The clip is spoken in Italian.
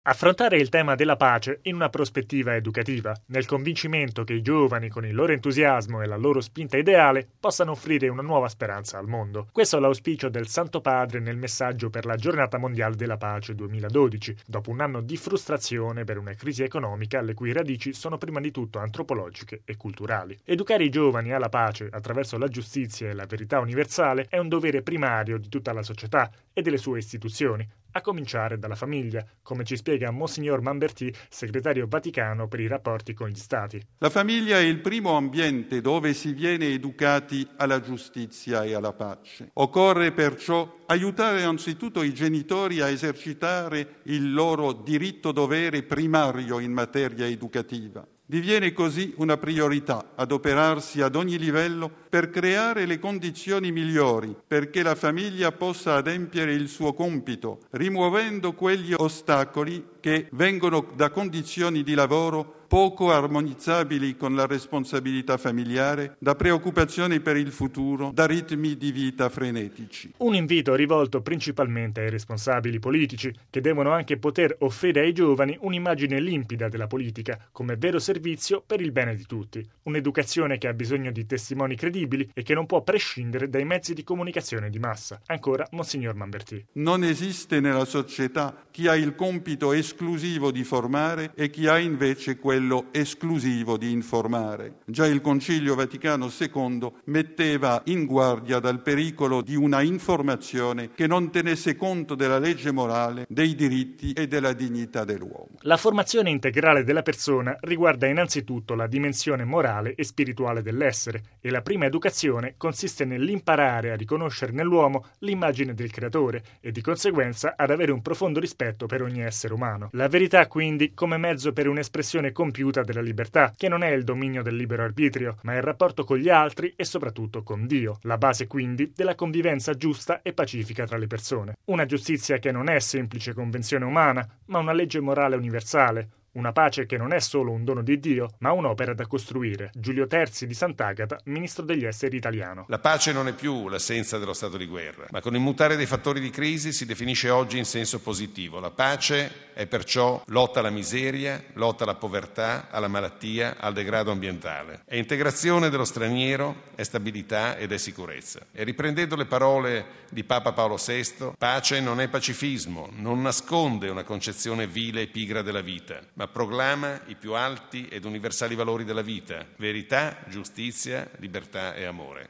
Affrontare il tema della pace in una prospettiva educativa, nel convincimento che i giovani, con il loro entusiasmo e la loro spinta ideale, possano offrire una nuova speranza al mondo. Questo è l'auspicio del Santo Padre nel messaggio per la Giornata Mondiale della Pace 2012, dopo un anno di frustrazione per una crisi economica le cui radici sono prima di tutto antropologiche e culturali. Educare i giovani alla pace attraverso la giustizia e la verità universale è un dovere primario di tutta la società e delle sue istituzioni, a cominciare dalla famiglia, come ci spiega Monsignor Mambertì, segretario Vaticano per i rapporti con gli Stati. La famiglia è il primo ambiente dove si viene educati alla giustizia e alla pace. Occorre perciò aiutare anzitutto i genitori a esercitare il loro diritto-dovere primario in materia educativa. Diviene così una priorità adoperarsi ad ogni livello per creare le condizioni migliori perché la famiglia possa adempiere il suo compito, rimuovendo quegli ostacoli che vengono da condizioni di lavoro poco armonizzabili con la responsabilità familiare, da preoccupazioni per il futuro, da ritmi di vita frenetici. Un invito rivolto principalmente ai responsabili politici, che devono anche poter offrire ai giovani un'immagine limpida della politica come vero servizio per il bene di tutti. Un'educazione che ha bisogno di testimoni credibili e che non può prescindere dai mezzi di comunicazione di massa. Ancora Monsignor Mambertì. Non esiste nella società chi ha il compito esclusivo di formare e chi ha invece quello esclusivo di informare. Già il Concilio Vaticano II metteva in guardia dal pericolo di una informazione che non tenesse conto della legge morale, dei diritti e della dignità dell'uomo. La formazione integrale della persona riguarda innanzitutto la dimensione morale e spirituale dell'essere, e la prima educazione consiste nell'imparare a riconoscere nell'uomo l'immagine del Creatore e di conseguenza ad avere un profondo rispetto per ogni essere umano. La verità quindi come mezzo per un'espressione compiuta della libertà, che non è il dominio del libero arbitrio, ma il rapporto con gli altri e soprattutto con Dio, la base quindi della convivenza giusta e pacifica tra le persone. Una giustizia che non è semplice convenzione umana, ma una legge morale universale. Una pace che non è solo un dono di Dio, ma un'opera da costruire. Giulio Terzi di Sant'Agata, ministro degli esteri italiano. La pace non è più l'assenza dello stato di guerra, ma con il mutare dei fattori di crisi si definisce oggi in senso positivo. La pace è perciò lotta alla miseria, lotta alla povertà, alla malattia, al degrado ambientale. È integrazione dello straniero, è stabilità ed è sicurezza. E riprendendo le parole di Papa Paolo VI, pace non è pacifismo, non nasconde una concezione vile e pigra della vita, ma proclama i più alti ed universali valori della vita: verità, giustizia, libertà e amore.